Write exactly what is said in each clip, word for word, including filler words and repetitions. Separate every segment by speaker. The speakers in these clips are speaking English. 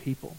Speaker 1: people.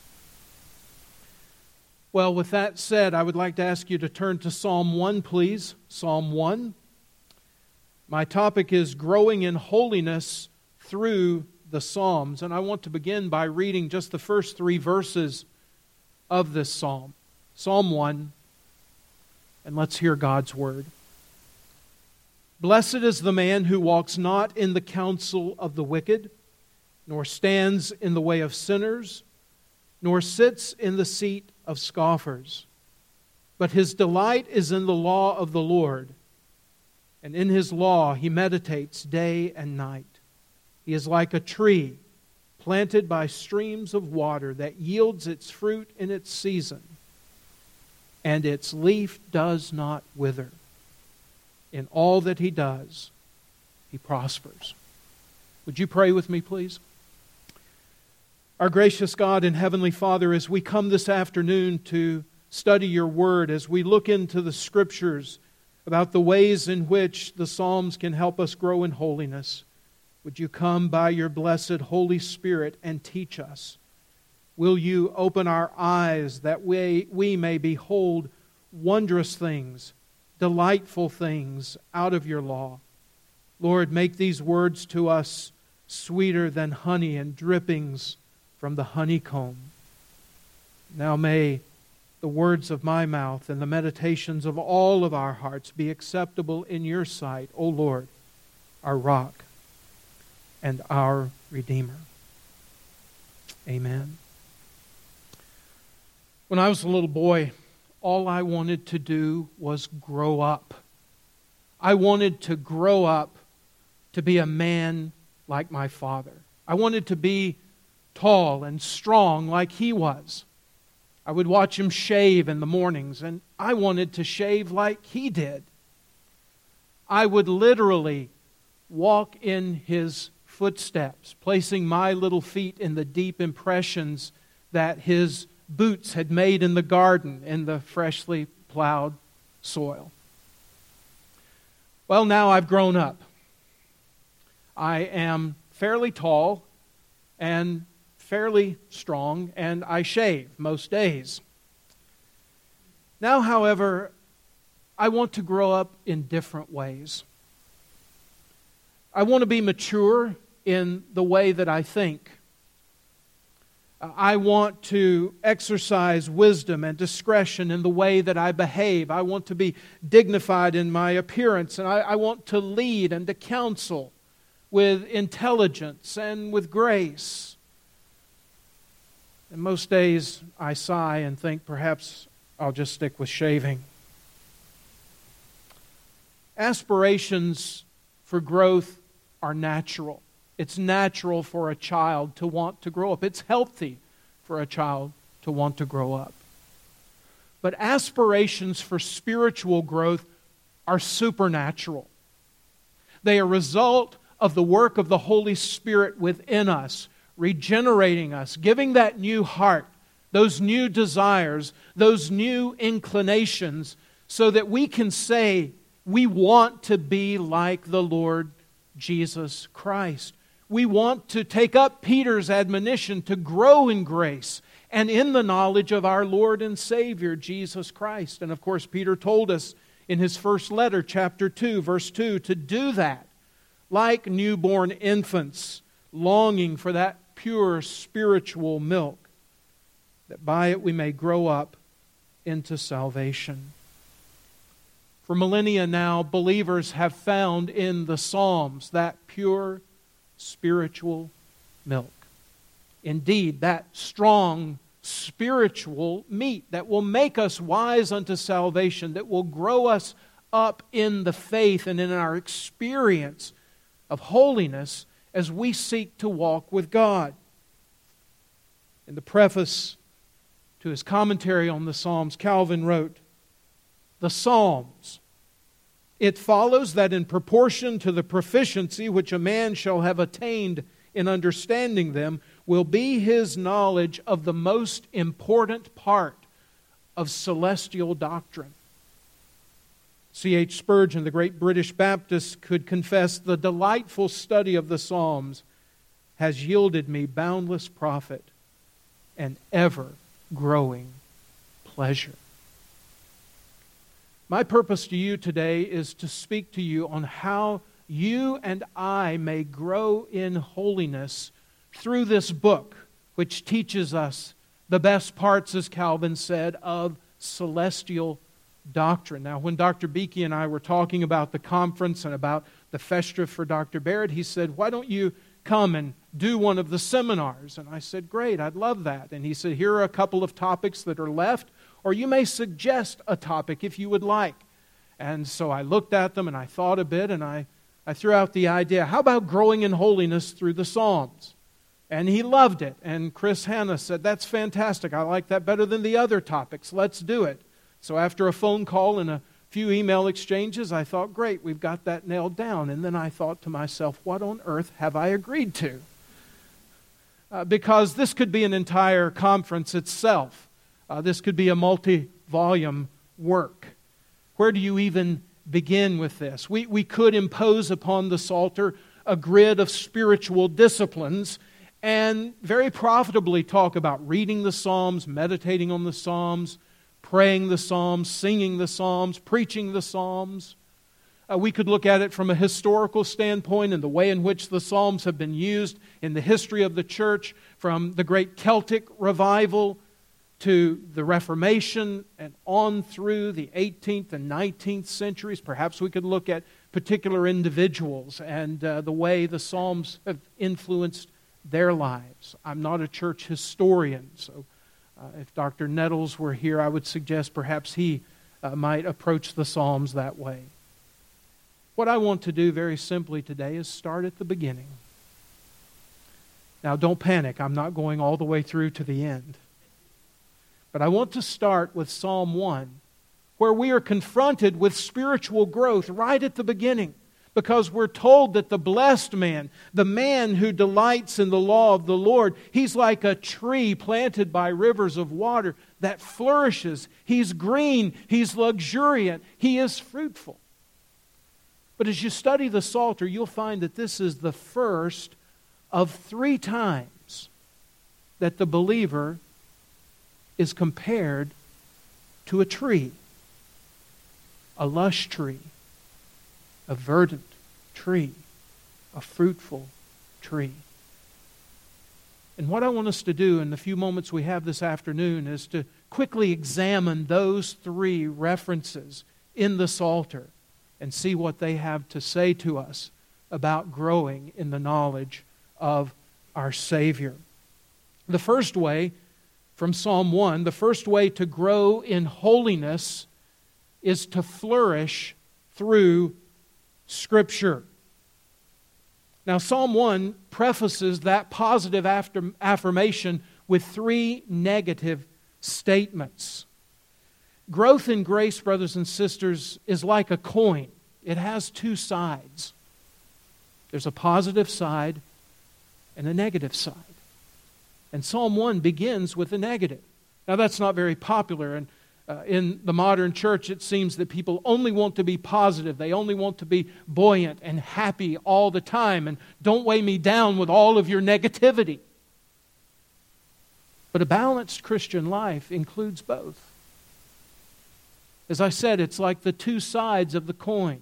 Speaker 1: Well, with that said, I would like to ask you to turn to Psalm one, please. Psalm one. My topic is growing in holiness through the Psalms. And I want to begin by reading just the first three verses of this psalm. Psalm one. And let's hear God's word. Blessed is the man who walks not in the counsel of the wicked, nor stands in the way of sinners, nor sits in the seat of scoffers. But his delight is in the law of the Lord, and in His law he meditates day and night. He is like a tree planted by streams of water that yields its fruit in its season, and its leaf does not wither. In all that he does, he prospers. Would you pray with me, please? Our gracious God and Heavenly Father, as we come this afternoon to study Your Word, as we look into the Scriptures about the ways in which the Psalms can help us grow in holiness, would You come by Your blessed Holy Spirit and teach us? Will You open our eyes that we, we may behold wondrous things, delightful things out of Your law? Lord, make these words to us sweeter than honey and drippings from the honeycomb. Now may the words of my mouth and the meditations of all of our hearts be acceptable in Your sight, O Lord, our rock and our Redeemer. Amen. When I was a little boy, all I wanted to do was grow up. I wanted to grow up to be a man like my father. I wanted to be tall and strong like he was. I would watch him shave in the mornings, and I wanted to shave like he did. I would literally walk in his footsteps, placing my little feet in the deep impressions that his boots had made in the garden in the freshly plowed soil. Well, now I've grown up. I am fairly tall and fairly strong, and I shave most days. Now, however, I want to grow up in different ways. I want to be mature in the way that I think. I want to exercise wisdom and discretion in the way that I behave. I want to be dignified in my appearance, and I, I want to lead and to counsel with intelligence and with grace. And most days I sigh and think perhaps I'll just stick with shaving. Aspirations for growth are natural. It's natural for a child to want to grow up. It's healthy for a child to want to grow up. But aspirations for spiritual growth are supernatural. They are a result of the work of the Holy Spirit within us, regenerating us, giving that new heart, those new desires, those new inclinations, so that we can say, we want to be like the Lord Jesus Christ. We want to take up Peter's admonition to grow in grace and in the knowledge of our Lord and Savior, Jesus Christ. And of course, Peter told us in his first letter, chapter two, verse two, to do that, like newborn infants, longing for that pure spiritual milk, that by it we may grow up into salvation. For millennia now, believers have found in the Psalms that pure spiritual milk. Indeed, that strong spiritual meat that will make us wise unto salvation, that will grow us up in the faith and in our experience of holiness as we seek to walk with God. In the preface to his commentary on the Psalms, Calvin wrote, "The Psalms, it follows that in proportion to the proficiency which a man shall have attained in understanding them, will be his knowledge of the most important part of celestial doctrine." C H Spurgeon, the great British Baptist, could confess, "The delightful study of the Psalms has yielded me boundless profit and ever-growing pleasure. My purpose to you today is to speak to you on how you and I may grow in holiness through this book, which teaches us the best parts, as Calvin said, of celestial doctrine. Now, when Doctor Beakey and I were talking about the conference and about the Festive for Doctor Barrett, he said, why don't you come and do one of the seminars? And I said, great, I'd love that. And he said, here are a couple of topics that are left, or you may suggest a topic if you would like. And so I looked at them and I thought a bit, and I, I threw out the idea, how about growing in holiness through the Psalms? And he loved it. And Chris Hanna said, that's fantastic. I like that better than the other topics. Let's do it. So after a phone call and a few email exchanges, I thought, great, we've got that nailed down. And then I thought to myself, what on earth have I agreed to? Uh, because this could be an entire conference itself. Uh, this could be a multi-volume work. Where do you even begin with this? We, we could impose upon the Psalter a grid of spiritual disciplines and very profitably talk about reading the Psalms, meditating on the Psalms, praying the Psalms, singing the Psalms, preaching the Psalms. Uh, we could look at it from a historical standpoint and the way in which the Psalms have been used in the history of the church, from the great Celtic revival to the Reformation and on through the eighteenth and nineteenth centuries. Perhaps we could look at particular individuals and uh, the way the Psalms have influenced their lives. I'm not a church historian, so uh, if Doctor Nettles were here, I would suggest perhaps he uh, might approach the Psalms that way. What I want to do very simply today is start at the beginning. Now, don't panic. I'm not going all the way through to the end. But I want to start with Psalm one, where we are confronted with spiritual growth right at the beginning, because we're told that the blessed man, the man who delights in the law of the Lord, he's like a tree planted by rivers of water that flourishes. He's green, he's luxuriant, he is fruitful. But as you study the Psalter, you'll find that this is the first of three times that the believer is compared to a tree, a lush tree, a verdant tree, a fruitful tree. And what I want us to do in the few moments we have this afternoon is to quickly examine those three references in the Psalter and see what they have to say to us about growing in the knowledge of our Savior. The first way, from Psalm one, the first way to grow in holiness is to flourish through Scripture. Now, Psalm one prefaces that positive after, affirmation with three negative statements. Growth in grace, brothers and sisters, is like a coin. It has two sides. There's a positive side and a negative side. And Psalm one begins with a negative. Now, that's not very popular, and Uh, in the modern church, it seems that people only want to be positive. They only want to be buoyant and happy all the time. And don't weigh me down with all of your negativity. But a balanced Christian life includes both. As I said, it's like the two sides of the coin.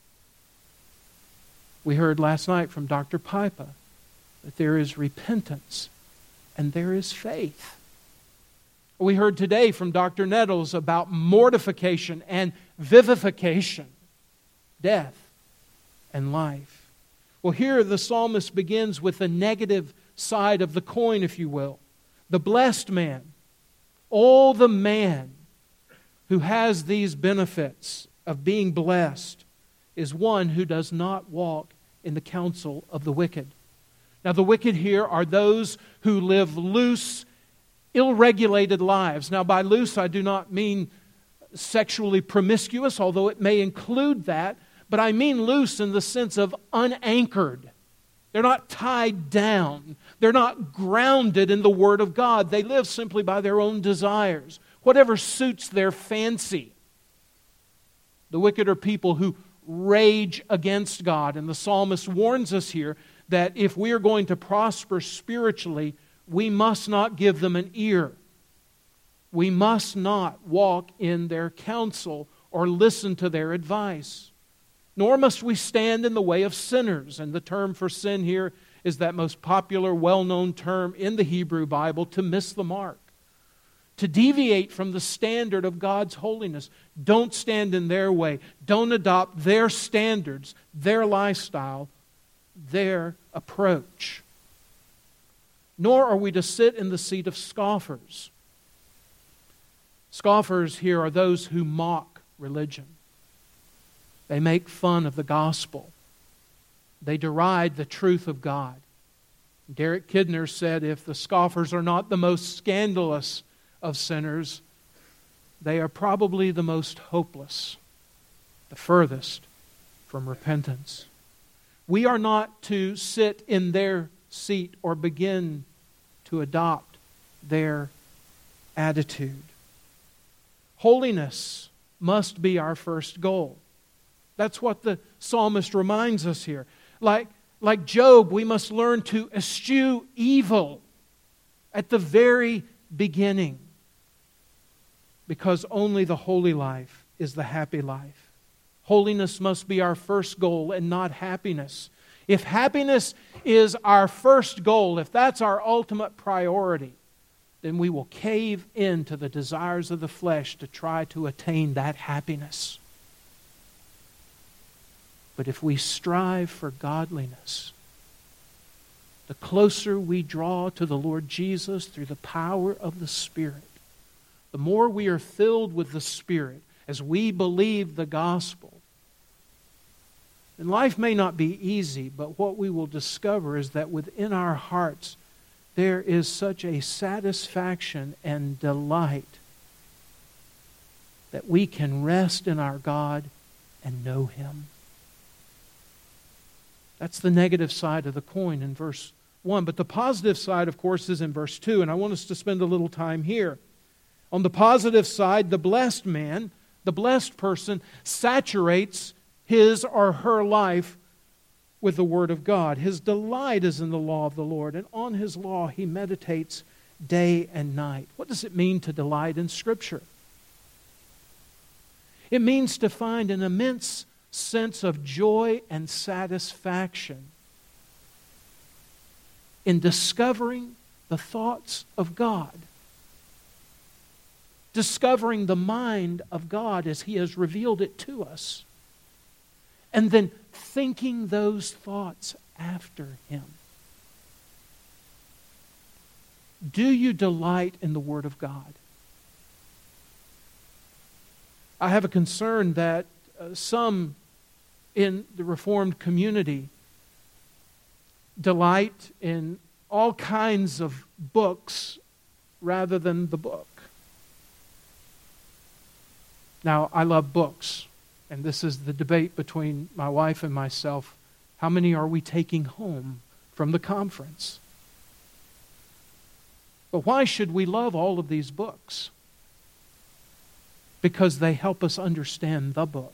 Speaker 1: We heard last night from Doctor Pipa that there is repentance and there is faith. We heard today from Doctor Nettles about mortification and vivification, death and life. Well, here the psalmist begins with the negative side of the coin, if you will. The blessed man, oh, the man who has these benefits of being blessed, is one who does not walk in the counsel of the wicked. Now, the wicked here are those who live loose, ill-regulated lives. Now, by loose, I do not mean sexually promiscuous, although it may include that, but I mean loose in the sense of unanchored. They're not tied down. They're not grounded in the Word of God. They live simply by their own desires, whatever suits their fancy. The wicked are people who rage against God, and the psalmist warns us here that if we are going to prosper spiritually, we must not give them an ear. We must not walk in their counsel or listen to their advice. Nor must we stand in the way of sinners. And the term for sin here is that most popular, well-known term in the Hebrew Bible, to miss the mark. To deviate from the standard of God's holiness. Don't stand in their way. Don't adopt their standards, their lifestyle, their approach. Nor are we to sit in the seat of scoffers. Scoffers here are those who mock religion. They make fun of the gospel. They deride the truth of God. Derek Kidner said, if the scoffers are not the most scandalous of sinners, they are probably the most hopeless, the furthest from repentance. We are not to sit in their seat or begin to adopt their attitude. Holiness must be our first goal. That's what the psalmist reminds us here. Like, like Job, we must learn to eschew evil at the very beginning, because only the holy life is the happy life. Holiness must be our first goal and not happiness. If happiness is our first goal, if that's our ultimate priority, then we will cave into the desires of the flesh to try to attain that happiness. But if we strive for godliness, the closer we draw to the Lord Jesus through the power of the Spirit, the more we are filled with the Spirit as we believe the gospel. And life may not be easy, but what we will discover is that within our hearts there is such a satisfaction and delight that we can rest in our God and know Him. That's the negative side of the coin in verse one. But the positive side, of course, is in verse two. And I want us to spend a little time here. On the positive side, the blessed man, the blessed person, saturates his or her life with the Word of God. His delight is in the law of the Lord, and on His law he meditates day and night. What does it mean to delight in Scripture? It means to find an immense sense of joy and satisfaction in discovering the thoughts of God, discovering the mind of God as He has revealed it to us, and then thinking those thoughts after Him. Do you delight in the Word of God? I have a concern that uh, some in the Reformed community delight in all kinds of books rather than the book. Now, I love books, and this is the debate between my wife and myself. How many are we taking home from the conference? But why should we love all of these books? Because they help us understand the book.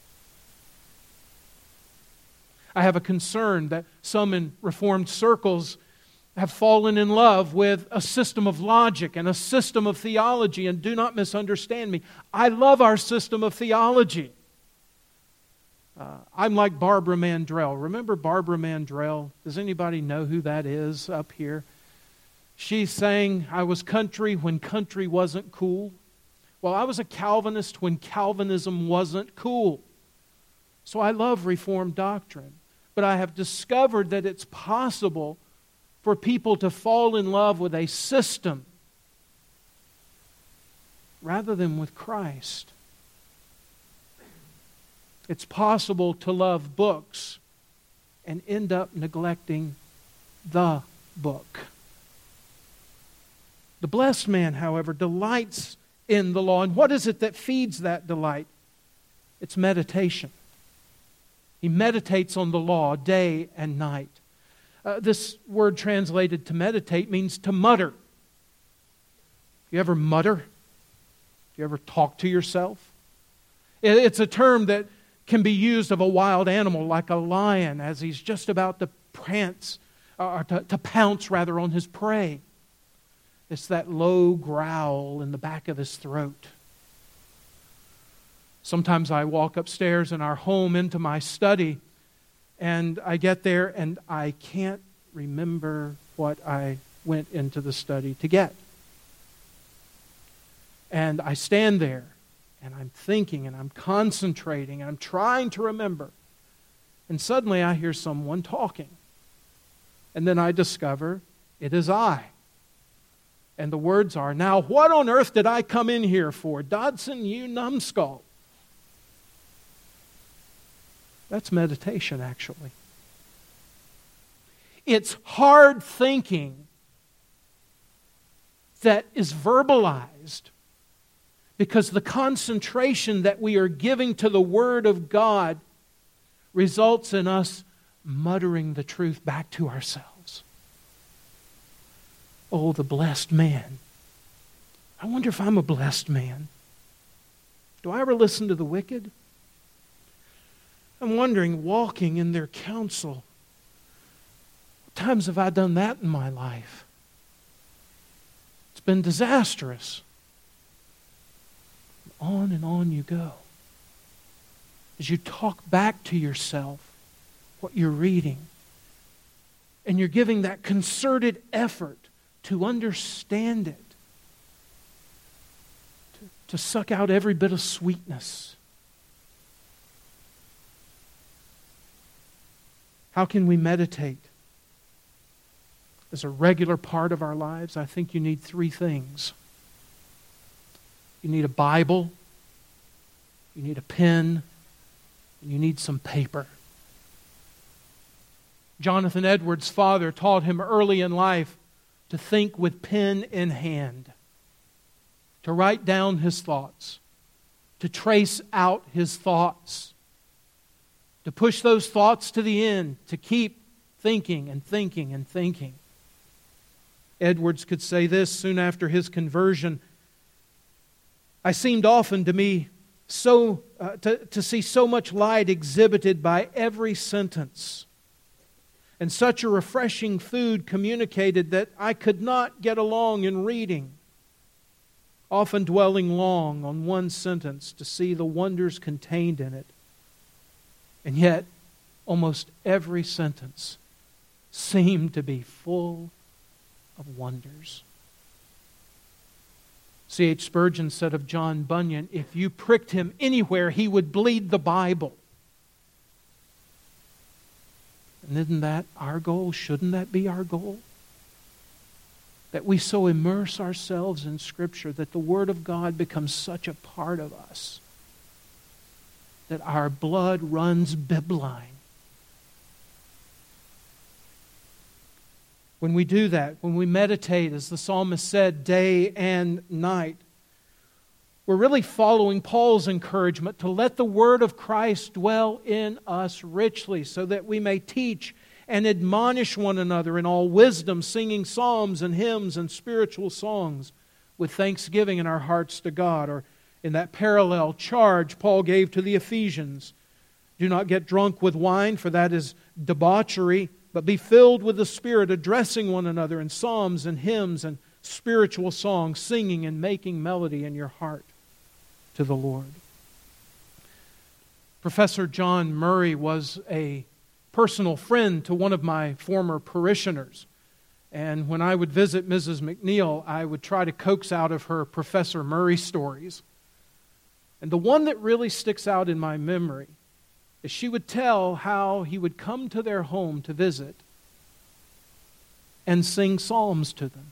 Speaker 1: I have a concern that some in Reformed circles have fallen in love with a system of logic and a system of theology. And do not misunderstand me. I love our system of theology. Uh, I'm like Barbara Mandrell. Remember Barbara Mandrell? Does anybody know who that is up here? She sang, I was country when country wasn't cool. Well, I was a Calvinist when Calvinism wasn't cool. So I love Reformed doctrine. But I have discovered that it's possible for people to fall in love with a system rather than with Christ. It's possible to love books and end up neglecting the book. The blessed man, however, delights in the law. And what is it that feeds that delight? It's meditation. He meditates on the law day and night. Uh, this word translated to meditate means to mutter. You ever mutter? Do you ever talk to yourself? It, it's a term that can be used of a wild animal like a lion as he's just about to prance, or to, to pounce rather on his prey. It's that low growl in the back of his throat. Sometimes I walk upstairs in our home into my study, and I get there and I can't remember what I went into the study to get. And I stand there and I'm thinking and I'm concentrating and I'm trying to remember. And suddenly I hear someone talking. And then I discover it is I. And the words are, "Now what on earth did I come in here for? Dodson, you numbskull." That's meditation, actually. It's hard thinking that is verbalized because the concentration that we are giving to the Word of God results in us muttering the truth back to ourselves. Oh, the blessed man. I wonder if I'm a blessed man. Do I ever listen to the wicked? I'm wondering, walking in their counsel, what times have I done that in my life? It's been disastrous. On and on you go. As you talk back to yourself what you're reading, and you're giving that concerted effort to understand it, to, to suck out every bit of sweetness. How can we meditate as a regular part of our lives? I think you need three things. You need a Bible, you need a pen, and you need some paper. Jonathan Edwards' father taught him early in life to think with pen in hand, to write down his thoughts, to trace out his thoughts, to push those thoughts to the end, to keep thinking and thinking and thinking. Edwards could say this soon after his conversion: "I seemed often to me so uh, to, to see so much light exhibited by every sentence, and such a refreshing food communicated that I could not get along in reading, often dwelling long on one sentence to see the wonders contained in it. And yet, almost every sentence seemed to be full of wonders." C H Spurgeon said of John Bunyan, if you pricked him anywhere, he would bleed the Bible. And isn't that our goal? Shouldn't that be our goal? That we so immerse ourselves in Scripture that the Word of God becomes such a part of us that our blood runs bibline. When we do that, when we meditate, as the psalmist said, day and night, we're really following Paul's encouragement to let the Word of Christ dwell in us richly so that we may teach and admonish one another in all wisdom, singing psalms and hymns and spiritual songs with thanksgiving in our hearts to God. Or in that parallel charge Paul gave to the Ephesians, do not get drunk with wine, for that is debauchery, but be filled with the Spirit, addressing one another in psalms and hymns and spiritual songs, singing and making melody in your heart to the Lord. Professor John Murray was a personal friend to one of my former parishioners. And when I would visit Missus McNeil, I would try to coax out of her Professor Murray stories. And the one that really sticks out in my memory is she would tell how he would come to their home to visit and sing psalms to them.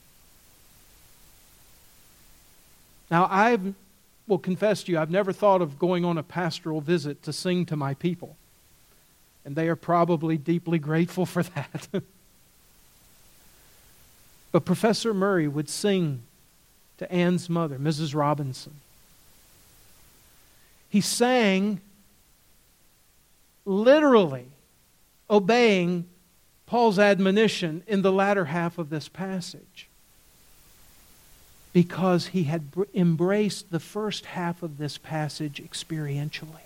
Speaker 1: Now, I will confess to you, I've never thought of going on a pastoral visit to sing to my people. And they are probably deeply grateful for that. But Professor Murray would sing to Anne's mother, Missus Robinson. He sang literally obeying Paul's admonition in the latter half of this passage, because he had embraced the first half of this passage experientially.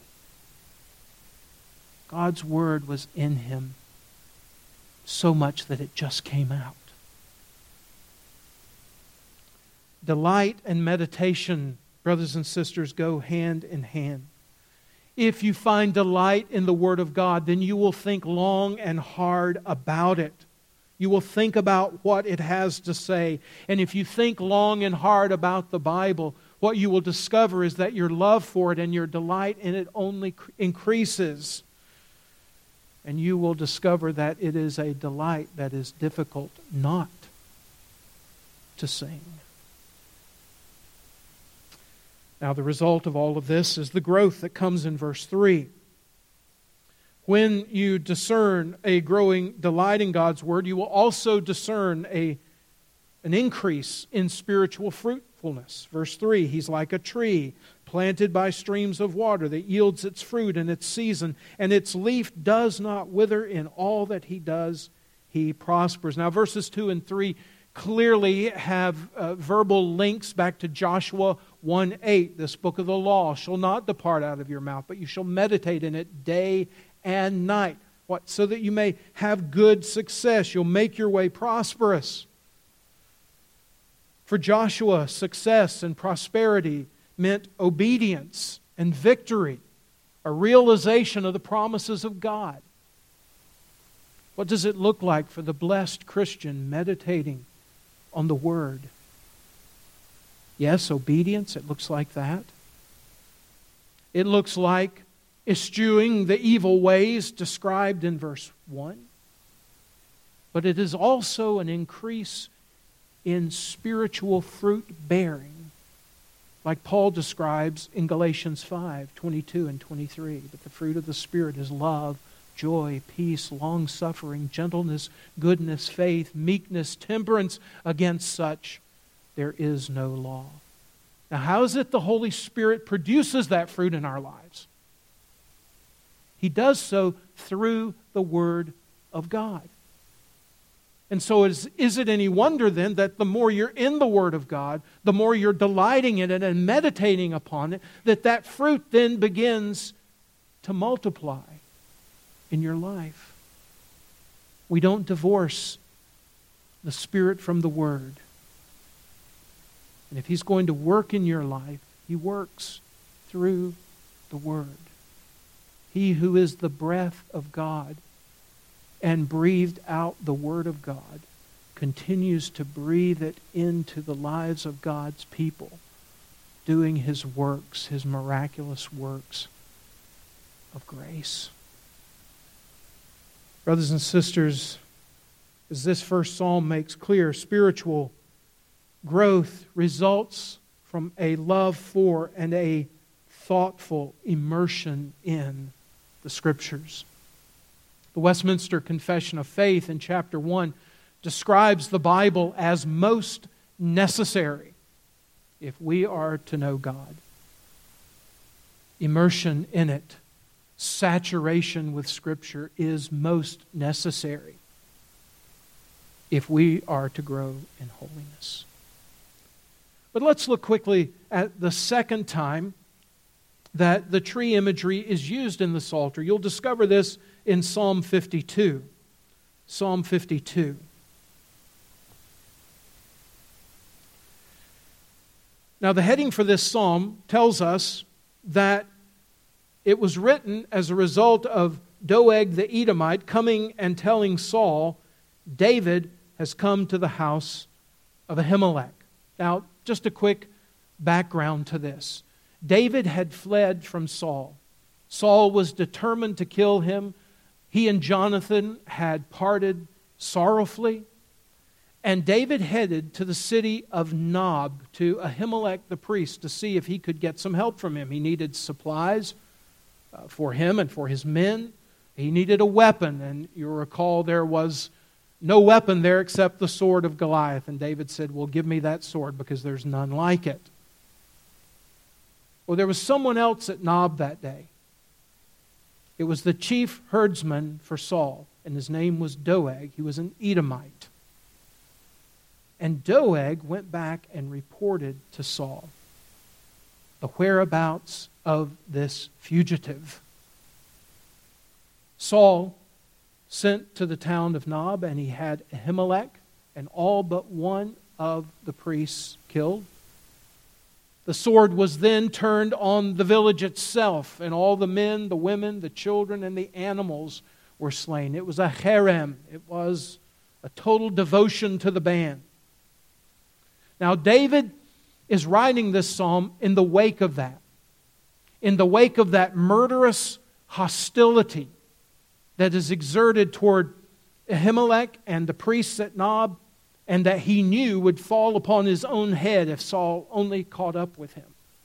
Speaker 1: God's Word was in him so much that it just came out. Delight and meditation, brothers and sisters, go hand in hand. If you find delight in the Word of God, then you will think long and hard about it. You will think about what it has to say. And if you think long and hard about the Bible, what you will discover is that your love for it and your delight in it only increases. And you will discover that it is a delight that is difficult not to sing. Now, the result of all of this is the growth that comes in verse three. When you discern a growing delight in God's Word, you will also discern a, an increase in spiritual fruitfulness. Verse three, He's like a tree planted by streams of water that yields its fruit in its season, and its leaf does not wither. In all that He does, He prospers. Now, verses two and three clearly have uh, verbal links back to Joshua one eight. This book of the law shall not depart out of your mouth, but you shall meditate in it day and night. What? So that you may have good success. You'll make your way prosperous. For Joshua, success and prosperity meant obedience and victory, a realization of the promises of God. What does it look like for the blessed Christian meditating on the Word? Yes, obedience, it looks like that. It looks like eschewing the evil ways described in verse one. But it is also an increase in spiritual fruit bearing, like Paul describes in Galatians five, twenty-two and twenty-three. But the fruit of the Spirit is love, joy, peace, long-suffering, gentleness, goodness, faith, meekness, temperance. Against such there is no law. Now, how is it the Holy Spirit produces that fruit in our lives? He does so through the Word of God. And so is, is it any wonder then that the more you're in the Word of God, the more you're delighting in it and meditating upon it, that that fruit then begins to multiply in your life? We don't divorce the Spirit from the Word. And if He's going to work in your life, He works through the Word. He who is the breath of God and breathed out the Word of God continues to breathe it into the lives of God's people, doing His works, His miraculous works of grace. Brothers and sisters, as this first psalm makes clear, spiritual growth results from a love for and a thoughtful immersion in the Scriptures. The Westminster Confession of Faith in chapter one describes the Bible as most necessary if we are to know God. Immersion in it, saturation with Scripture is most necessary if we are to grow in holiness. But let's look quickly at the second time that the tree imagery is used in the Psalter. You'll discover this in Psalm fifty-two. Psalm fifty-two. Now, the heading for this psalm tells us that it was written as a result of Doeg the Edomite coming and telling Saul, David has come to the house of Ahimelech. Now, just a quick background to this. David had fled from Saul. Saul was determined to kill him. He and Jonathan had parted sorrowfully. And David headed to the city of Nob, to Ahimelech the priest, to see if he could get some help from him. He needed supplies uh, for him and for his men. He needed a weapon, and you recall there was no weapon there except the sword of Goliath. And David said, well, give me that sword because there's none like it. Well, there was someone else at Nob that day. It was the chief herdsman for Saul, and his name was Doeg. He was an Edomite. And Doeg went back and reported to Saul the whereabouts of this fugitive. Saul sent to the town of Nob, and he had Ahimelech and all but one of the priests killed. The sword was then turned on the village itself, and all the men, the women, the children, and the animals were slain. It was a harem. It was a total devotion to the band. Now, David is writing this psalm in the wake of that. In the wake of that murderous hostility that is exerted toward Ahimelech and the priests at Nob, and that he knew would fall upon his own head if Saul only caught up with him.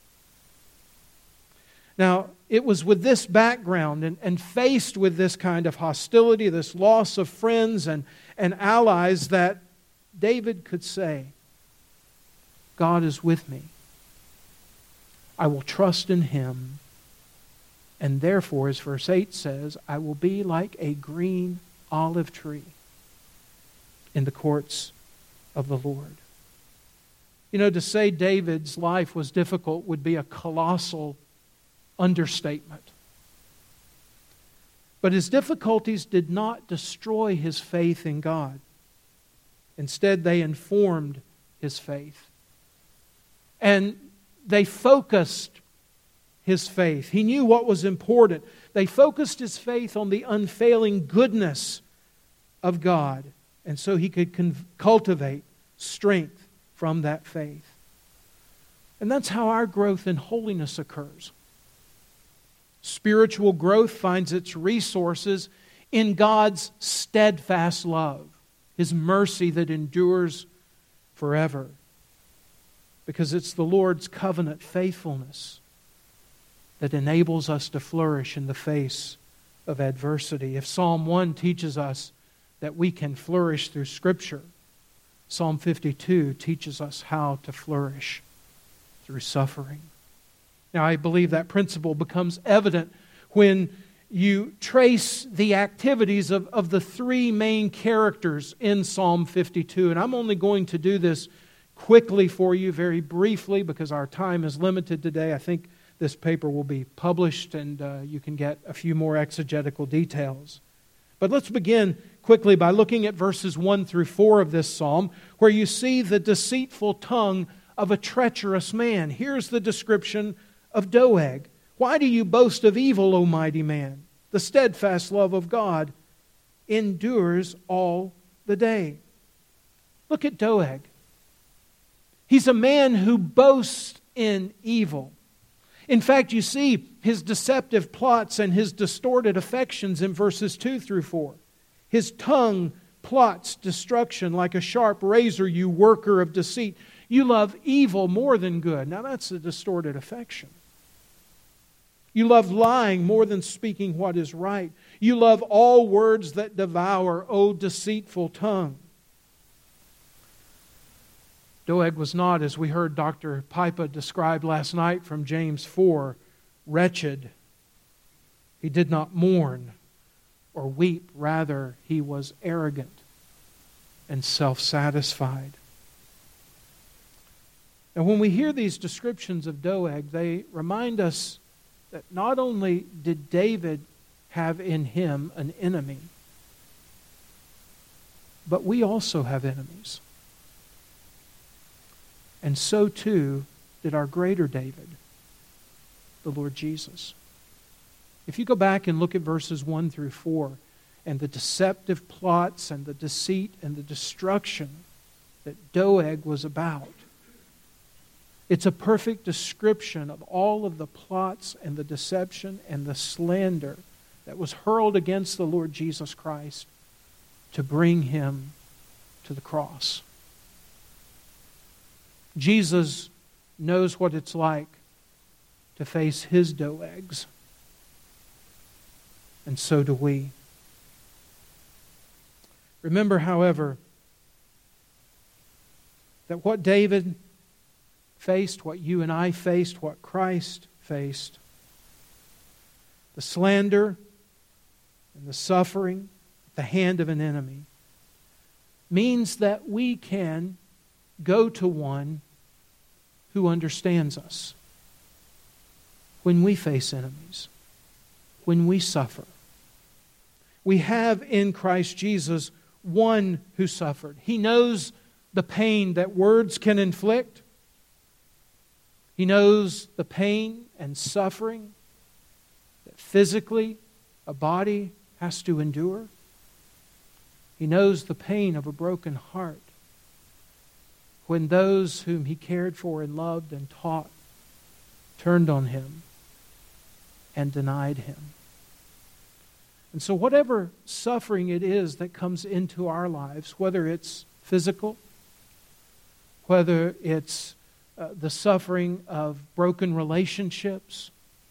Speaker 1: Now, it was with this background and, and faced with this kind of hostility, this loss of friends and, and allies, that David could say, God is with me. I will trust in Him. And therefore, as verse eight says, I will be like a green olive tree in the courts of the Lord. You know, to say David's life was difficult would be a colossal understatement. But his difficulties did not destroy his faith in God. Instead, they informed his faith. And they focused his faith. He knew what was important. They focused his faith on the unfailing goodness of God. And so he could con- cultivate strength from that faith. And that's how our growth in holiness occurs. Spiritual growth finds its resources in God's steadfast love, His mercy that endures forever. Because it's the Lord's covenant faithfulness that enables us to flourish in the face of adversity. If Psalm one teaches us that we can flourish through Scripture, Psalm fifty-two teaches us how to flourish through suffering. Now, I believe that principle becomes evident when you trace the activities of, of the three main characters in Psalm fifty-two. And I'm only going to do this quickly for you, very briefly, because our time is limited today. I think this paper will be published and uh, you can get a few more exegetical details. But let's begin quickly by looking at verses one through four of this psalm, where you see the deceitful tongue of a treacherous man. Here's the description of Doeg. Why do you boast of evil, O mighty man? The steadfast love of God endures all the day. Look at Doeg. He's a man who boasts in evil. In fact, you see his deceptive plots and his distorted affections in verses two through four. His tongue plots destruction like a sharp razor, you worker of deceit. You love evil more than good. Now that's a distorted affection. You love lying more than speaking what is right. You love all words that devour, O deceitful tongue. Doeg was not, as we heard Doctor Pipa describe last night from James four, wretched. He did not mourn or weep. Rather, he was arrogant and self-satisfied. Now, when we hear these descriptions of Doeg, they remind us that not only did David have in him an enemy, but we also have enemies. And so too did our greater David, the Lord Jesus. If you go back and look at verses one through four, and the deceptive plots and the deceit and the destruction that Doeg was about, it's a perfect description of all of the plots and the deception and the slander that was hurled against the Lord Jesus Christ to bring Him to the cross. Jesus knows what it's like to face His Doegs, and so do we. Remember, however, that what David faced, what you and I faced, what Christ faced, the slander and the suffering at the hand of an enemy, means that we can go to one who understands us when we face enemies, when we suffer. We have in Christ Jesus one who suffered. He knows the pain that words can inflict. He He knows the pain and suffering that physically a body has to endure. He knows the pain of a broken heart when those whom He cared for and loved and taught turned on Him and denied Him. And so whatever suffering it is that comes into our lives, whether it's physical, whether it's uh, the suffering of broken relationships,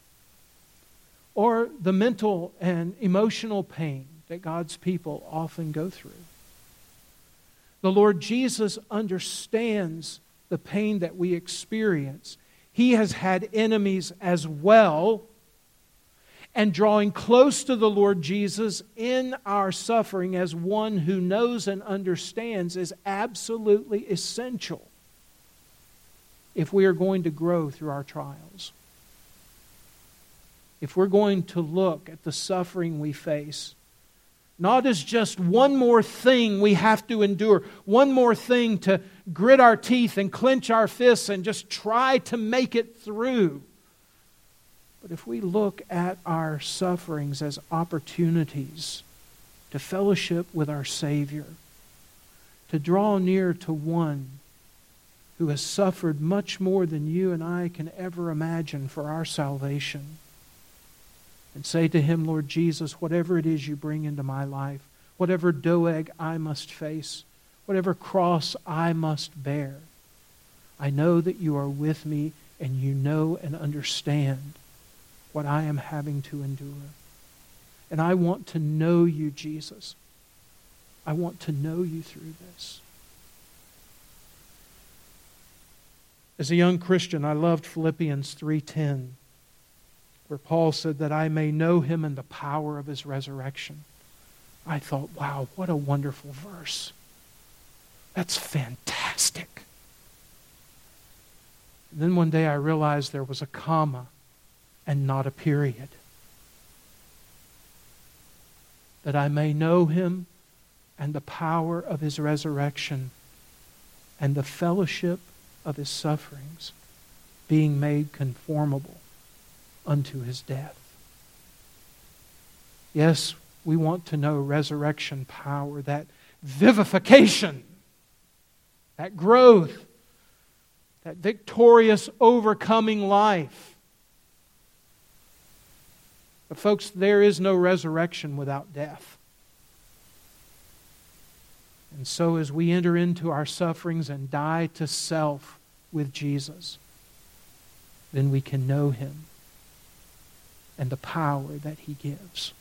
Speaker 1: or the mental and emotional pain that God's people often go through, the Lord Jesus understands the pain that we experience. He has had enemies as well. And drawing close to the Lord Jesus in our suffering as one who knows and understands is absolutely essential if we are going to grow through our trials. If we're going to look at the suffering we face, not as just one more thing we have to endure, one more thing to grit our teeth and clench our fists and just try to make it through. But if we look at our sufferings as opportunities to fellowship with our Savior, to draw near to one who has suffered much more than you and I can ever imagine for our salvation, and say to Him, Lord Jesus, whatever it is you bring into my life, whatever doeg I must face, whatever cross I must bear, I know that you are with me and you know and understand what I am having to endure. And I want to know you, Jesus. I want to know you through this. As a young Christian, I loved Philippians three ten, where Paul said that I may know Him in the power of His resurrection. I thought, wow, what a wonderful verse. That's fantastic. And then one day I realized there was a comma and not a period. That I may know Him and the power of His resurrection and the fellowship of His sufferings, being made conformable unto His death. Yes, we want to know resurrection power, that vivification, that growth, that victorious overcoming life. But folks, there is no resurrection without death. And so as we enter into our sufferings and die to self with Jesus, then we can know Him and the power that He gives.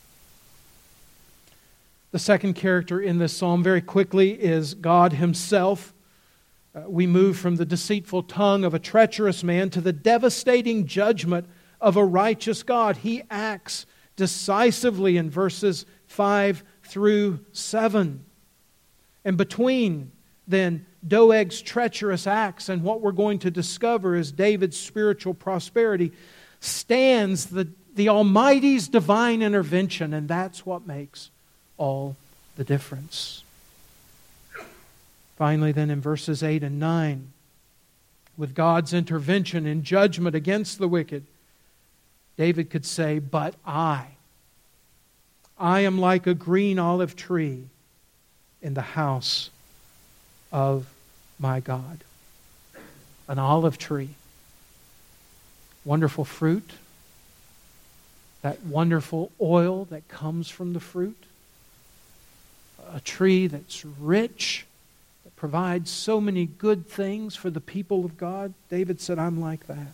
Speaker 1: The second character in this psalm, very quickly, is God Himself. Uh, we move from the deceitful tongue of a treacherous man to the devastating judgment of a righteous God. He acts decisively in verses five through seven. And between, then, Doeg's treacherous acts and what we're going to discover is David's spiritual prosperity, stands the, the Almighty's divine intervention, and that's what makes all the difference. Finally, then, in verses eight and nine, with God's intervention in judgment against the wicked, David could say, but I, I am like a green olive tree in the house of my God. An olive tree. Wonderful fruit. That wonderful oil that comes from the fruit. A tree that's rich, that provides so many good things for the people of God. David said, I'm like that.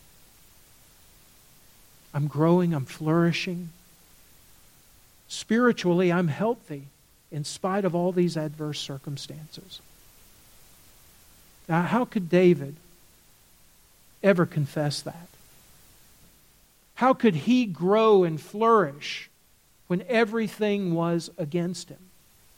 Speaker 1: I'm growing, I'm flourishing. Spiritually, I'm healthy in spite of all these adverse circumstances. Now, how could David ever confess that? How could he grow and flourish when everything was against him?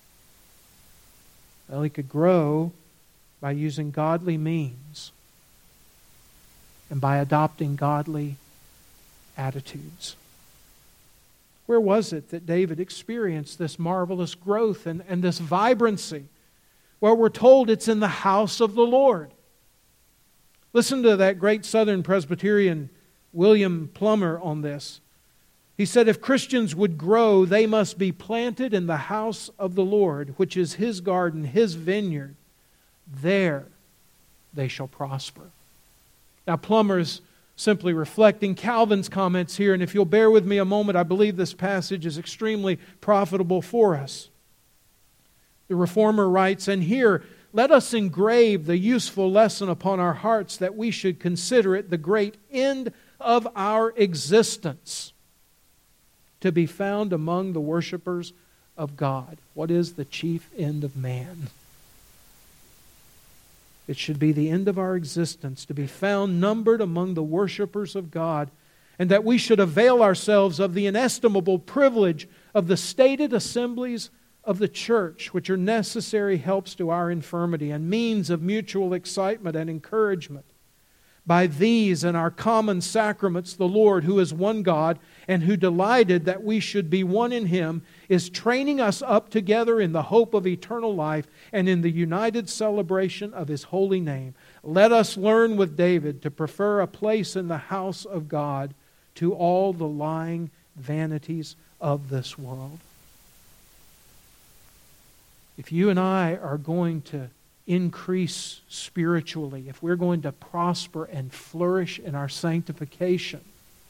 Speaker 1: Well, he could grow by using godly means and by adopting godly attitudes. Where was it that David experienced this marvelous growth and, and this vibrancy? Well, we're told it's in the house of the Lord. Listen to that great Southern Presbyterian William Plummer on this. He said, if Christians would grow, they must be planted in the house of the Lord, which is His garden, His vineyard. There they shall prosper. Now, Plummer's simply reflecting Calvin's comments here, and if you'll bear with me a moment, I believe this passage is extremely profitable for us. The Reformer writes, and here let us engrave the useful lesson upon our hearts that we should consider it the great end of our existence, to be found among the worshipers of God. What is the chief end of man? It should be the end of our existence, to be found numbered among the worshipers of God, and that we should avail ourselves of the inestimable privilege of the stated assemblies of the church, which are necessary helps to our infirmity and means of mutual excitement and encouragement. By these and our common sacraments, the Lord, who is one God, and who delighted that we should be one in Him, is training us up together in the hope of eternal life and in the united celebration of His holy name. Let us learn with David to prefer a place in the house of God to all the lying vanities of this world. If you and I are going to increase spiritually, if we're going to prosper and flourish in our sanctification,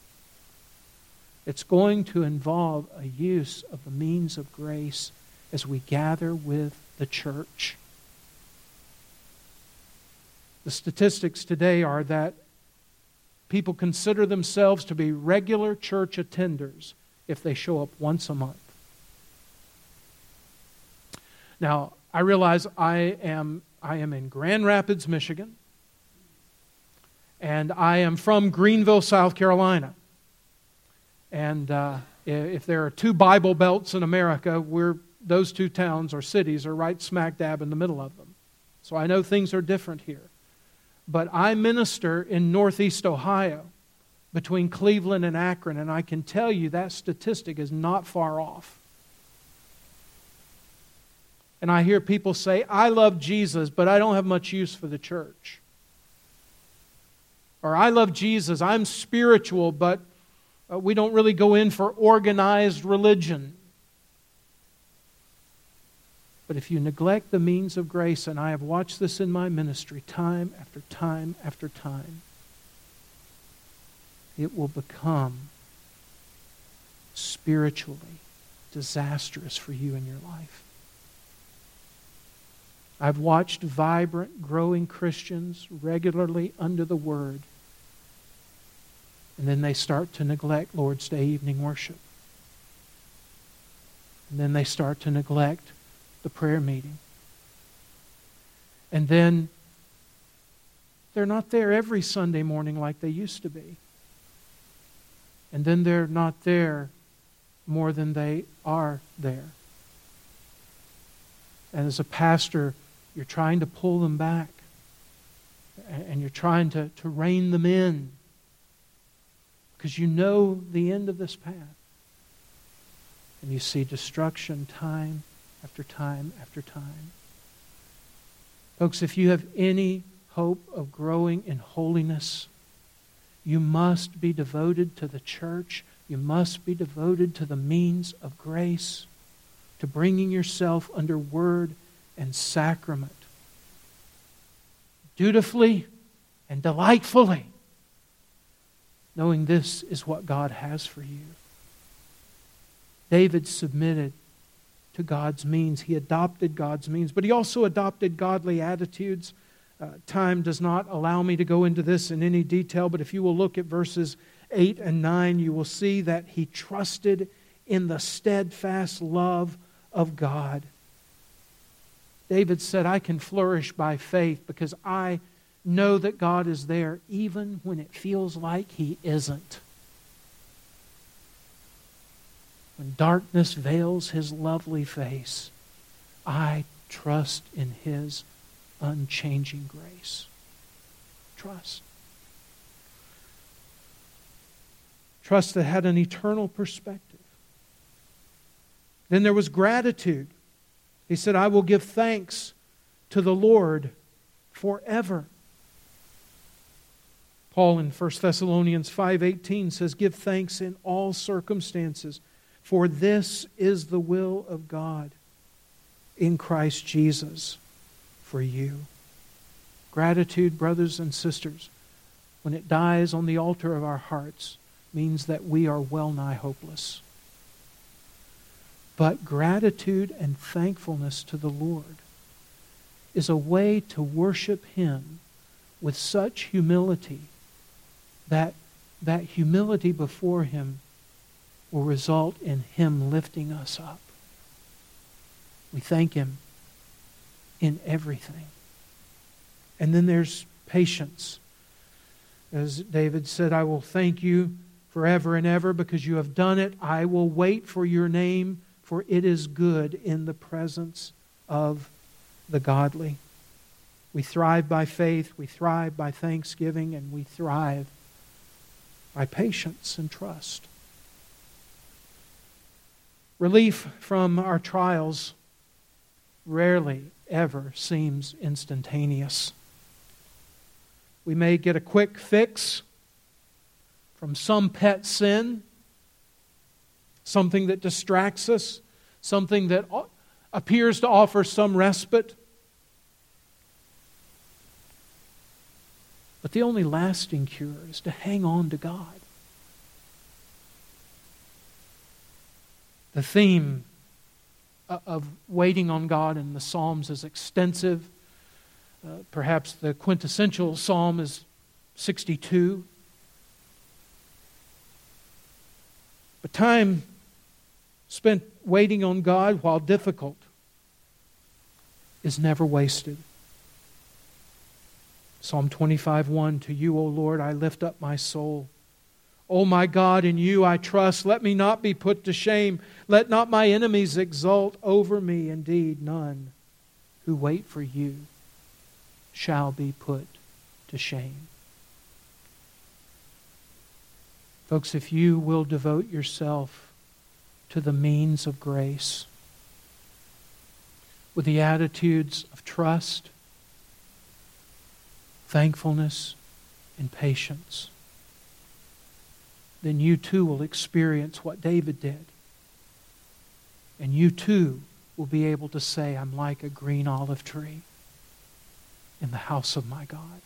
Speaker 1: it's going to involve a use of the means of grace as we gather with the church. The statistics today are that people consider themselves to be regular church attenders if they show up once a month. Now, I realize I am I am in Grand Rapids, Michigan, and I am from Greenville, South Carolina. And uh, if there are two Bible belts in America, we're, those two towns or cities are right smack dab in the middle of them. So I know things are different here. But I minister in Northeast Ohio, between Cleveland and Akron, and I can tell you that statistic is not far off. And I hear people say, I love Jesus, but I don't have much use for the church. Or I love Jesus, I'm spiritual, but we don't really go in for organized religion. But if you neglect the means of grace, and I have watched this in my ministry time after time after time, it will become spiritually disastrous for you in your life. I've watched vibrant, growing Christians regularly under the Word, and then they start to neglect Lord's Day evening worship. And then they start to neglect the prayer meeting. And then they're not there every Sunday morning like they used to be. And then they're not there more than they are there. And as a pastor, you're trying to pull them back. And you're trying to, to rein them in. Because you know the end of this path. And you see destruction time after time after time. Folks, if you have any hope of growing in holiness, you must be devoted to the church. You must be devoted to the means of grace, to bringing yourself under word and sacrament, dutifully and delightfully, knowing this is what God has for you. David submitted to God's means. He adopted God's means, but he also adopted godly attitudes. Uh, time does not allow me to go into this in any detail, but if you will look at verses eight and nine, you will see that he trusted in the steadfast love of God. David said, I can flourish by faith because I know that God is there even when it feels like He isn't. When darkness veils His lovely face, I trust in His unchanging grace. Trust. Trust that had an eternal perspective. Then there was gratitude. He said, I will give thanks to the Lord forever. Paul in First Thessalonians five eighteen says, "Give thanks in all circumstances, for this is the will of God in Christ Jesus for you." Gratitude, brothers and sisters, when it dies on the altar of our hearts, means that we are well nigh hopeless. But gratitude and thankfulness to the Lord is a way to worship Him with such humility that that humility before Him will result in Him lifting us up. We thank Him in everything. And then there's patience. As David said, "I will thank you forever and ever because you have done it. I will wait for your name, for it is good in the presence of the godly." We thrive by faith, we thrive by thanksgiving, and we thrive by patience and trust. Relief from our trials rarely ever seems instantaneous. We may get a quick fix from some pet sin, something that distracts us, something that appears to offer some respite. But the only lasting cure is to hang on to God. The theme of waiting on God in the Psalms is extensive. Uh, perhaps the quintessential psalm is sixty-two. But time spent waiting on God while difficult is never wasted. Psalm twenty-five one, "To you, O Lord, I lift up my soul. O my God, in you I trust. Let me not be put to shame. Let not my enemies exult over me. Indeed, none who wait for you shall be put to shame." Folks, if you will devote yourself to the means of grace with the attitudes of trust, thankfulness, and patience, then you too will experience what David did. And you too will be able to say, "I'm like a green olive tree in the house of my God."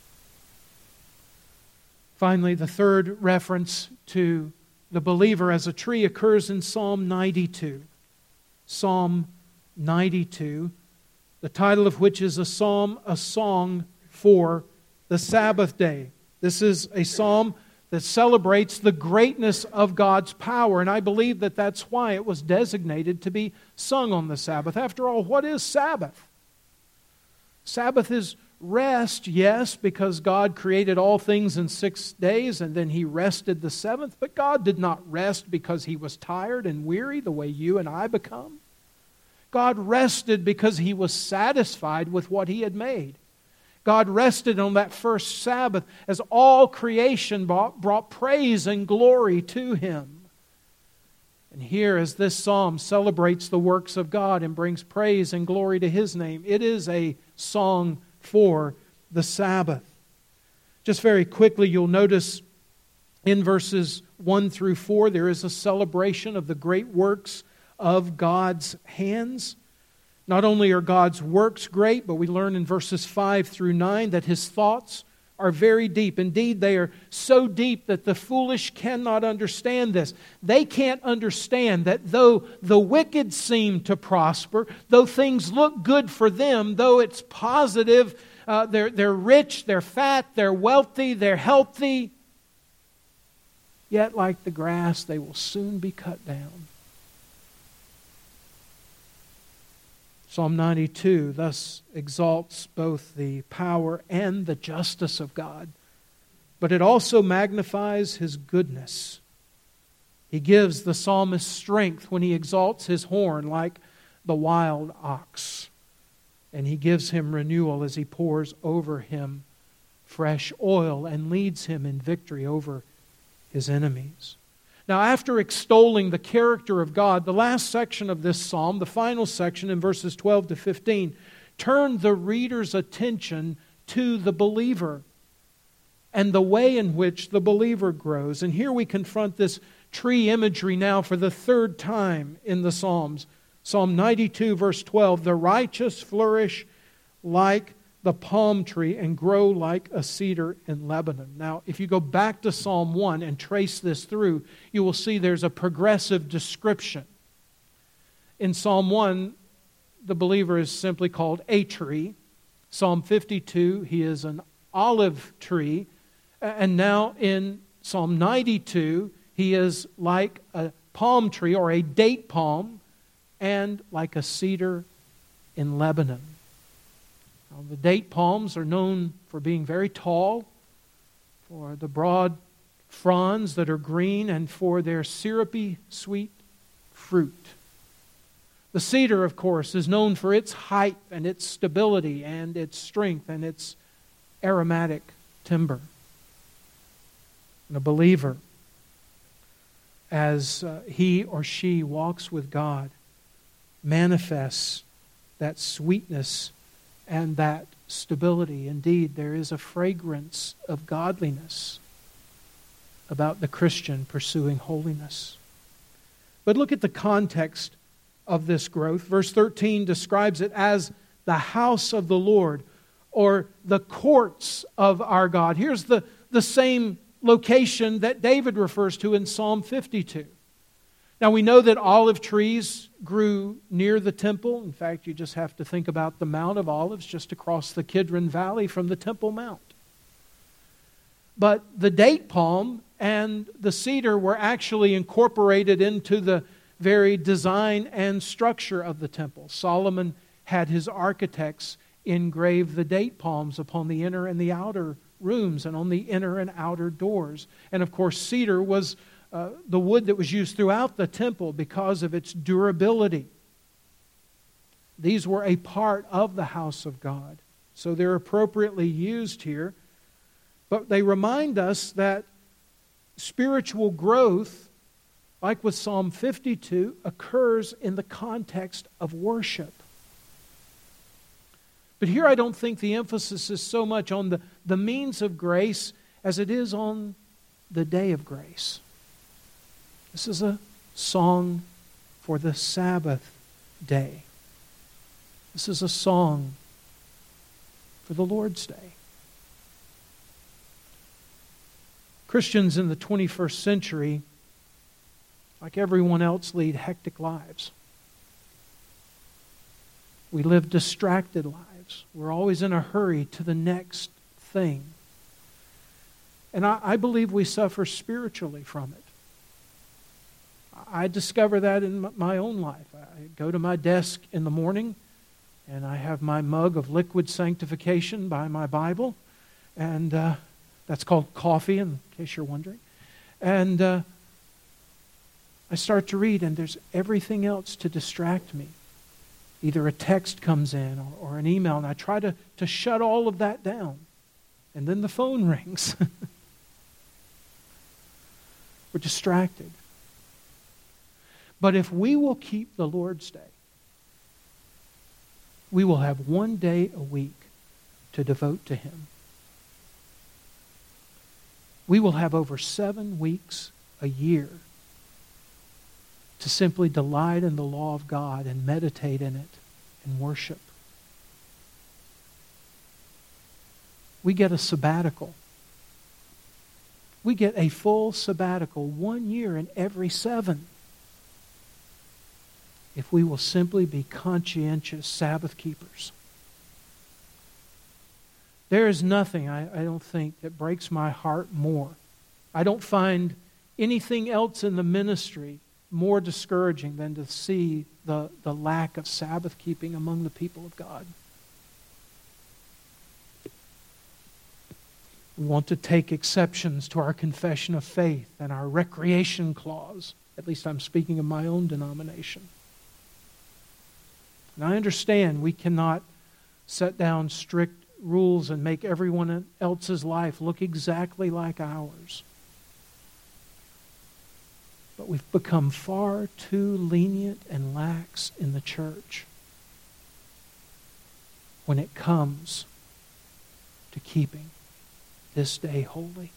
Speaker 1: Finally, the third reference to the believer as a tree occurs in Psalm ninety-two. Psalm ninety-two, the title of which is a psalm, a song for the Sabbath day. This is a psalm that celebrates the greatness of God's power, and I believe that that's why it was designated to be sung on the Sabbath. After all, what is Sabbath? Sabbath is rest, yes, because God created all things in six days and then He rested the seventh, but God did not rest because He was tired and weary the way you and I become. God rested because He was satisfied with what He had made. God rested on that first Sabbath as all creation brought, brought praise and glory to Him. And here, as this psalm celebrates the works of God and brings praise and glory to His name, it is a song for the Sabbath. Just very quickly, you'll notice in verses one through four, there is a celebration of the great works of God's hands. Not only are God's works great, but we learn in verses five through nine that His thoughts are very deep. Indeed, they are so deep that the foolish cannot understand this. They can't understand that though the wicked seem to prosper, though things look good for them, though it's positive, uh, they're, they're rich, they're fat, they're wealthy, they're healthy, yet like the grass, they will soon be cut down. Psalm ninety-two thus exalts both the power and the justice of God, but it also magnifies His goodness. He gives the psalmist strength when he exalts his horn like the wild ox, and He gives him renewal as He pours over him fresh oil and leads him in victory over his enemies. Now, after extolling the character of God, the last section of this psalm, the final section in verses twelve to fifteen, turned the reader's attention to the believer. and the way in which the believer grows. And here we confront this tree imagery now for the third time in the Psalms. Psalm ninety-two, verse twelve, "The righteous flourish like the palm tree and grow like a cedar in Lebanon." Now, if you go back to Psalm one and trace this through, you will see there's a progressive description. In Psalm one, the believer is simply called a tree. Psalm fifty-two, he is an olive tree. And now in Psalm ninety-two, he is like a palm tree or a date palm and like a cedar in Lebanon. Now, the date palms are known for being very tall, for the broad fronds that are green, and for their syrupy, sweet fruit. The cedar, of course, is known for its height and its stability and its strength and its aromatic timber. And a believer, as uh, he or she walks with God, manifests that sweetness and that stability. Indeed, there is a fragrance of godliness about the Christian pursuing holiness. But look at the context of this growth. Verse thirteen describes it as the house of the Lord, or the courts of our God. Here's the, the same location that David refers to in Psalm fifty-two. Now we know that olive trees grew near the temple. In fact, you just have to think about the Mount of Olives just across the Kidron Valley from the Temple Mount. But the date palm and the cedar were actually incorporated into the very design and structure of the temple. Solomon had his architects engrave the date palms upon the inner and the outer rooms and on the inner and outer doors. And of course, cedar was uh, the wood that was used throughout the temple because of its durability. These were a part of the house of God, so they're appropriately used here. But they remind us that spiritual growth, like with Psalm fifty-two, occurs in the context of worship. But here I don't think the emphasis is so much on the, the means of grace as it is on the day of grace. This is a song for the Sabbath day. This is a song for the Lord's Day. Christians in the twenty-first century, like everyone else, lead hectic lives. We live distracted lives. We're always in a hurry to the next thing. And I, I believe we suffer spiritually from it. I discover that in my own life. I go to my desk in the morning and I have my mug of liquid sanctification by my Bible. And uh, that's called coffee, in case you're wondering. And uh, I start to read, and there's everything else to distract me. Either a text comes in or, or an email, and I try to, to shut all of that down. And then the phone rings. We're distracted. But if we will keep the Lord's Day, we will have one day a week to devote to Him. We will have over seven weeks a year to simply delight in the law of God and meditate in it and worship. We get a sabbatical. We get a full sabbatical, one year in every seven, if we will simply be conscientious Sabbath keepers. There is nothing, I, I don't think, that breaks my heart more. I don't find anything else in the ministry more discouraging than to see the, the lack of Sabbath keeping among the people of God. We want to take exceptions to our confession of faith and our recreation clause. At least I'm speaking of my own denomination. And I understand we cannot set down strict rules and make everyone else's life look exactly like ours. But we've become far too lenient and lax in the church when it comes to keeping this day holy.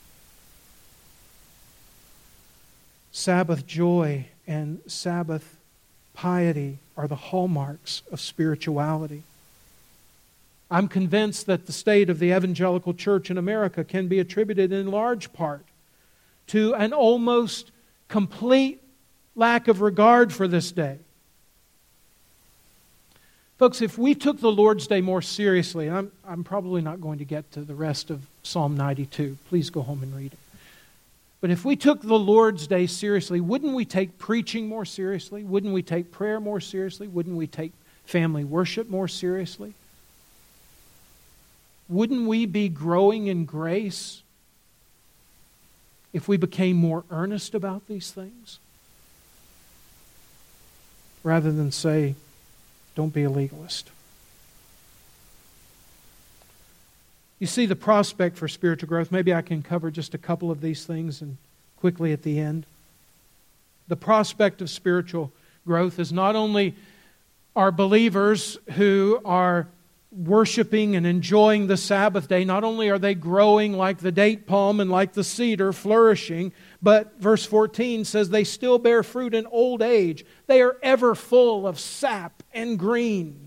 Speaker 1: Sabbath joy and Sabbath piety are the hallmarks of spirituality. I'm convinced that the state of the evangelical church in America can be attributed in large part to an almost complete lack of regard for this day. Folks, if we took the Lord's Day more seriously, and I'm, I'm probably not going to get to the rest of Psalm ninety-two. Please go home and read it. But if we took the Lord's Day seriously, wouldn't we take preaching more seriously? Wouldn't we take prayer more seriously? Wouldn't we take family worship more seriously? Wouldn't we be growing in grace if we became more earnest about these things? Rather than say, don't be a legalist. You see the prospect for spiritual growth. Maybe I can cover just a couple of these things and quickly at the end. The prospect of spiritual growth is not only our believers who are worshiping and enjoying the Sabbath day, not only are they growing like the date palm and like the cedar, flourishing, but verse fourteen says they still bear fruit in old age. They are ever full of sap and green.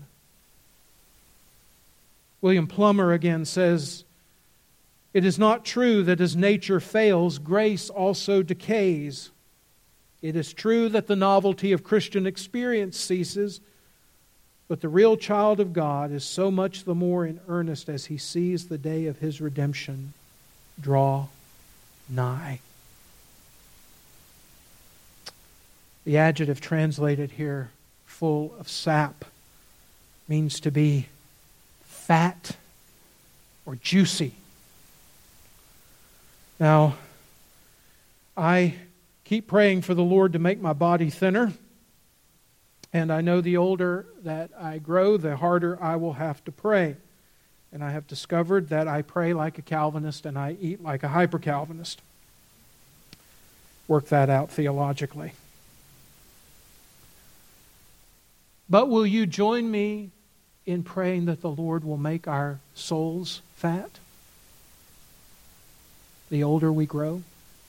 Speaker 1: William Plummer again says, it is not true that as nature fails, grace also decays. It is true that the novelty of Christian experience ceases, but the real child of God is so much the more in earnest as he sees the day of his redemption draw nigh. The adjective translated here, full of sap, means to be fat or juicy. Now, I keep praying for the Lord to make my body thinner. And I know the older that I grow, the harder I will have to pray. And I have discovered that I pray like a Calvinist and I eat like a hyper-Calvinist. Work that out theologically. But will you join me in praying that the Lord will make our souls fat the older we grow?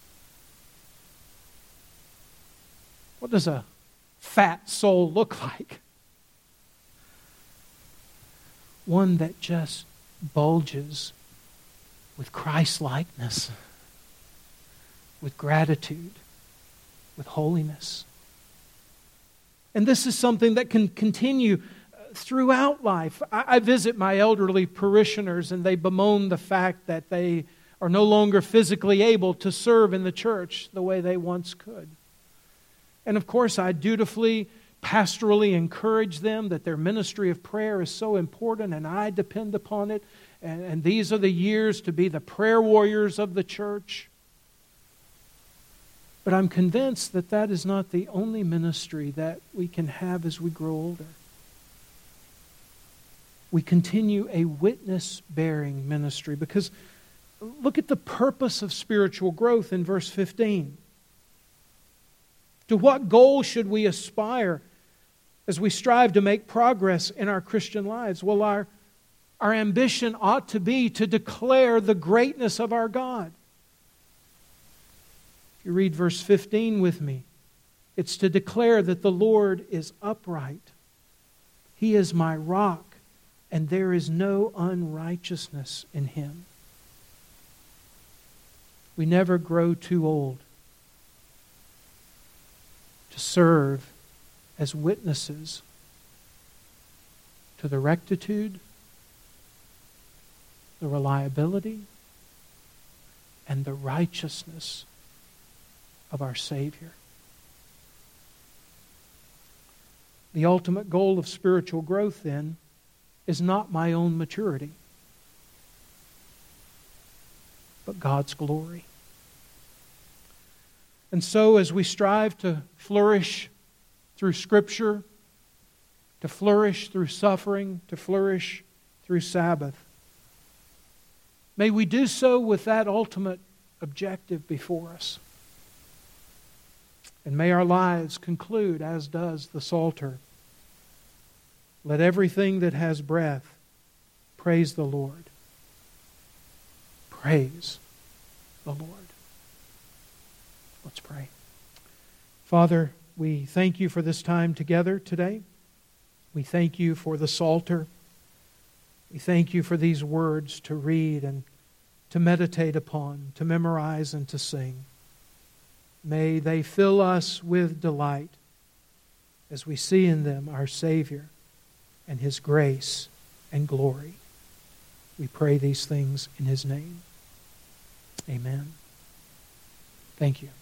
Speaker 1: What does a fat soul look like? One that just bulges with Christ-likeness, with gratitude, with holiness. And this is something that can continue throughout life. I, I visit my elderly parishioners and they bemoan the fact that they are no longer physically able to serve in the church the way they once could. And of course, I dutifully, pastorally encourage them that their ministry of prayer is so important and I depend upon it. And, and these are the years to be the prayer warriors of the church. But I'm convinced that that is not the only ministry that we can have as we grow older. We continue a witness-bearing ministry because look at the purpose of spiritual growth in verse fifteen. To what goal should we aspire as we strive to make progress in our Christian lives? Well, our, our ambition ought to be to declare the greatness of our God. If you read verse fifteen with me, it's to declare that the Lord is upright. He is my rock, and there is no unrighteousness in Him. We never grow too old to serve as witnesses to the rectitude, the reliability, and the righteousness of our Savior. The ultimate goal of spiritual growth, then, is not my own maturity, but God's glory. And so as we strive to flourish through Scripture, to flourish through suffering, to flourish through Sabbath, may we do so with that ultimate objective before us. And may our lives conclude as does the Psalter. Let everything that has breath praise the Lord. Praise the Lord. Let's pray. Father, we thank you for this time together today. We thank you for the Psalter. We thank you for these words to read and to meditate upon, to memorize and to sing. May they fill us with delight as we see in them our Savior and His grace and glory. We pray these things in His name. Amen. Thank you.